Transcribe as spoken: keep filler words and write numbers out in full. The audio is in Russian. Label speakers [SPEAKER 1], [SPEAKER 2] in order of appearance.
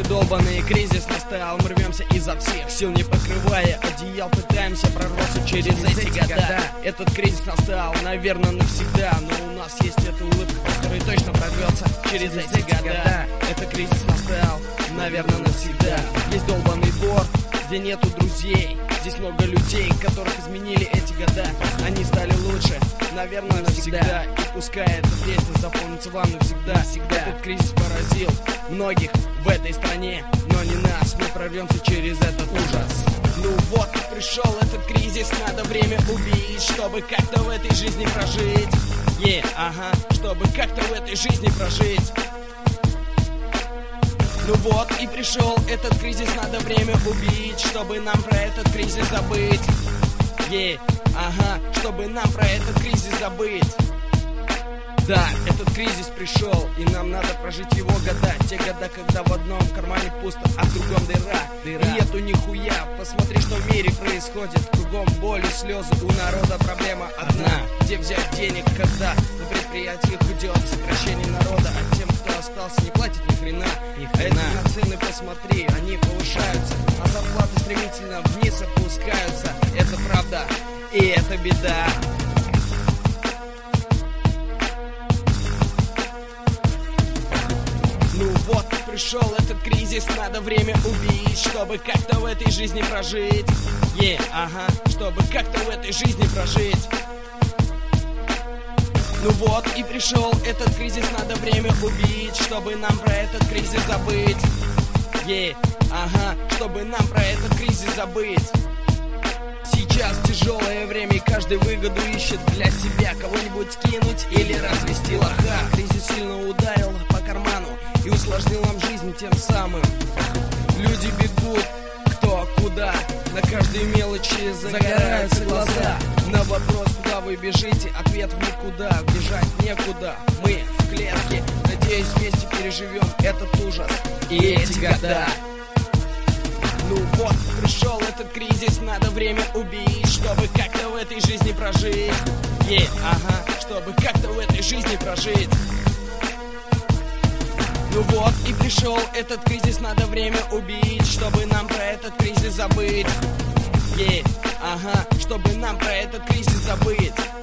[SPEAKER 1] Проклятый долбаный кризис настал. Мы рвемся изо всех сил, не покрывая одеял, пытаемся прорваться через эти года. Этот кризис настал, наверное, навсегда, но у нас есть эта улыбка, которая точно прорвется через эти года. Этот кризис настал, наверное, навсегда. Есть долбаный двор, где нету друзей. Здесь много людей, которых изменили эти года. Они стали лучше, наверное, навсегда. И пускай эта песня запомнится вам навсегда. Всегда этот кризис поразил многих в этой стране, но не нас. Мы прорвемся через этот ужас. Ну вот, пришел этот кризис, надо время убить, чтобы как-то в этой жизни прожить. Е, yeah, ага, чтобы как-то в этой жизни прожить. Ну вот и пришел этот кризис, надо время убить, чтобы нам про этот кризис забыть. Е, yeah, ага, чтобы нам про этот кризис забыть. Да, этот кризис пришел, и нам надо прожить его года. Те года, когда в одном кармане пусто, а в другом дыра, дыра. И нету нихуя, посмотри, что в мире происходит. Кругом боль и слезы, у народа проблема одна. Где взять денег, когда на предприятиях идет сокращение народа, а тем, кто остался, не платит ни хрена. Ни хрена. А эти цены, посмотри, они повышаются, а зарплаты стремительно вниз опускаются. Это правда, и это беда. Ну вот, пришел этот кризис, надо время убить, чтобы как-то в этой жизни прожить. Е, yeah, ага, чтобы как-то в этой жизни прожить. Ну вот и пришел этот кризис, надо время убить, чтобы нам про этот кризис забыть. Е, yeah, ага, чтобы нам про этот кризис забыть. Сейчас тяжелое время, и каждый выгоду ищет для себя. Кого-нибудь кинуть или развести лоха. Кризис сильно ударил по карману и усложнил нам жизнь тем самым. Люди бегут кто куда, на каждой мелочи загораются глаза. На вопрос, куда вы бежите, ответ в никуда. Бежать некуда, мы в клетке. Надеюсь, вместе переживем этот ужас и эти года. Ну вот, пришел этот кризис, надо время убить, чтобы как-то в этой жизни прожить. Е, yeah, ага, чтобы как-то в этой жизни прожить. Ну вот и пришел этот кризис, надо время убить, чтобы нам про этот кризис забыть. Е, yeah, ага, чтобы нам про этот кризис забыть.